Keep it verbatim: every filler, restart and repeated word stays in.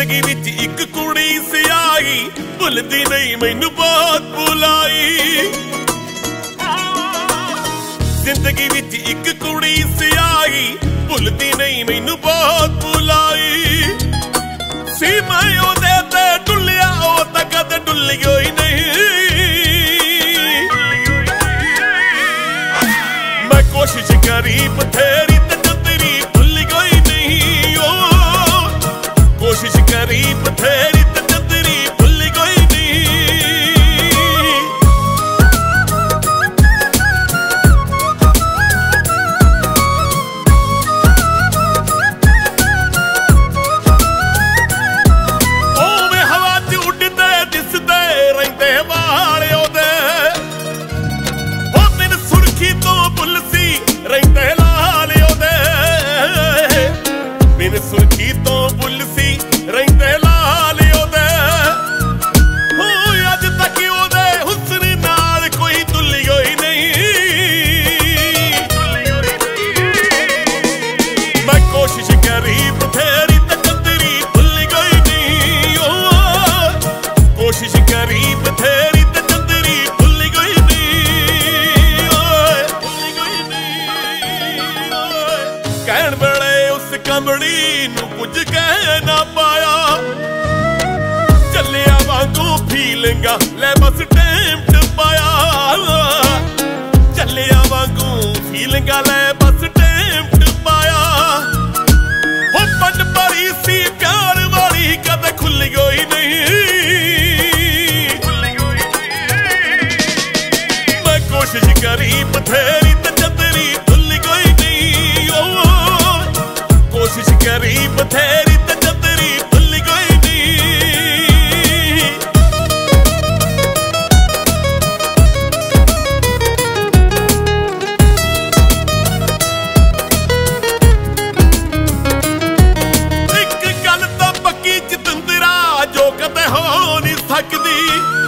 ਜ਼ਿੰਦਗੀ ਵਿੱਚ ਇੱਕ ਕੁੜੀ ਸਿਆਹੀ ਭੁੱਲਦੀ ਨਹੀਂ ਮੈਨੂੰ ਬਹੁਤ ਭੁਲਾਈ। ਜ਼ਿੰਦਗੀ ਵਿੱਚ ਇੱਕ ਕੁੜੀ ਸਿਆਹੀ ਭੁੱਲਦੀ ਨਹੀਂ ਮੈਨੂੰ ਬਹੁਤ ਭੁਲਾਈ। ਸੀ ਮੈਂ ਉਹਦੇ ਤੇ ਡੁੱਲਿਆ ਉਹ ਤਾਂ ਕਦੇ ਡੁੱਲੀ ਹੋਈ ਨਹੀਂ। ਮੈਂ ਕੋਸ਼ਿਸ਼ ਕਰੀ ਬਥੇਰੀ ਤੇ ਤੇਰੀ ਭੁੱਲ ਗਈ ਨਹੀਂ। ਉਹ ਕੋਸ਼ਿਸ਼ ਕਰੀ ਬਥੇਰੀ ਤੇ ਤੇਰੀ ਭੁੱਲ ਗਈ ਨਹੀਂ। ਉਹਵੇਂ ਹਵਾ 'ਚ ਉੱਡਦੇ ਦਿਸਦੇ ਰਹਿੰਦੇ ਵਾਲ ਉਹਦੇ। ਉਹ ਮੈਨੂੰ ਸੁਰਖੀ ਤੋਂ ਭੁੱਲ ਸੀ ਰਹਿੰਦੇ ਲਾਲ ਉਹਦੇ। ਮੈਨੂੰ ਸੁਰਖੀ ਤੋਂ ਭੁੱਲ ਸੀ ਰਹਿੰਦੇ ਲਾਲ ਉਹਦੇ। ਹੋ ਅੱਜ ਤੱਕ ਉਹਦੇ ਹੁਸਨ ਨਾਲ ਕੋਈ ਤੁੱਲੀ ਹੋਈ ਨਹੀਂ। ਮੈਂ ਕੋਸ਼ਿਸ਼ ਕਰੀ ਬਥੇਰੀ ਤੇ ਤੇਰੀ ਭੁੱਲ ਗਈ ਨਹੀਂ। ਉਹ ਕੋਸ਼ਿਸ਼ ਕਰੀ ਬਥੇਰੀ ਤੇ ਤੇਰੀ ਭੁੱਲ ਗਈ ਨਹੀਂ। ਓਏ ਭੁੱਲ ਗਈ ਨਹੀਂ। ਓਏ ਕਹਿਣ ਵੇਲੇ ਉਸ ਕੰਬੜੀ ਨੂੰ ਕੁਝ ਕਹਿ ਨਾ ਪਾਇਆ। ਚੱਲਿਆ ਵਾਂਗੂ ਫੀਲਿੰਗਾਂ ਲੈ ਬਸ ਟਾਈਮ ਟਪਾਇਆ। ਚੱਲਿਆ ਵਾਂਗੂ ਫੀਲਿੰਗਾਂ ਲੈ ਬਸ ਟਾਈਮ ਟਪਾਇਆ। ਉਹ ਪੰਡ ਭਰੀ ਸੀ ਪਿਆਰ ਵਾਲੀ ਕਦੇ ਖੁੱਲੀ ਹੋਈ ਨਹੀਂ। ਮੈਂ ਕੋਸ਼ਿਸ਼ ਕਰੀ ਬਥੇਰੀ ਤੇ ਤੇਰੀ ਭੁੱਲ ਗਈ ਨਹੀਂ। ਉਹ ਕੋਸ਼ਿਸ਼ ਕਰੀ ਬਥੇਰੀ ਤੇ ਤੇਰੀ ਭੁੱਲ ਗਈ ਨਹੀਂ। ਇੱਕ ਗੱਲ ਤਾਂ ਪੱਕੀ ਜਤਿੰਦਰਾ ਜੋ ਕਦੇ ਹੋ ਨਹੀਂ ਸਕਦੀ।